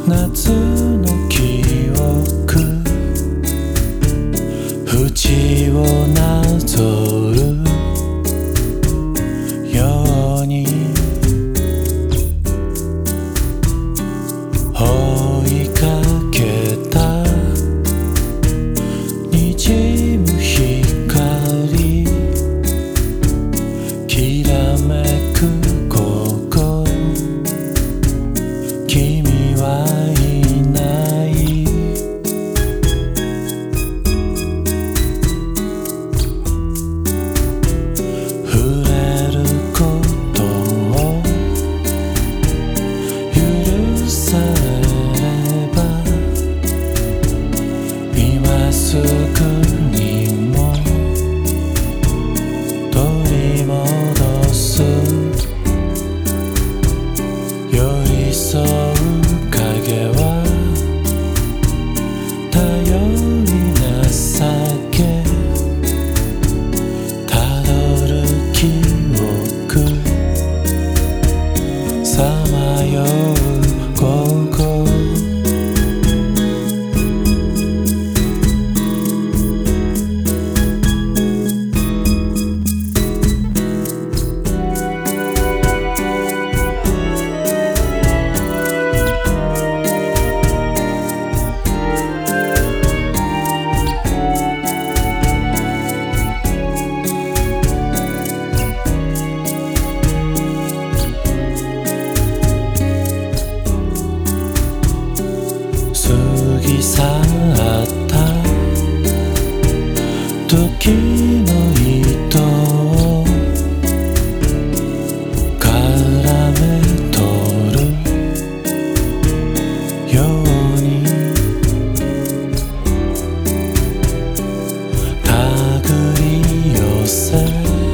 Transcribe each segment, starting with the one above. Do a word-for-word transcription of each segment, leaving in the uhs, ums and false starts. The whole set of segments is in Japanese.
夏の記憶縁をなぞるように追いかけた滲む光きらめく午後君はいない触れることを許されば今すぐにも取り戻す寄り添う影は頼りなさげたどる記憶さまよう午後過ぎ去った時の糸を絡め取るように手繰り寄せ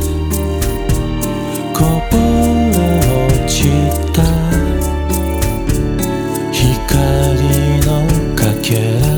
こぼれ落ちた光のかけら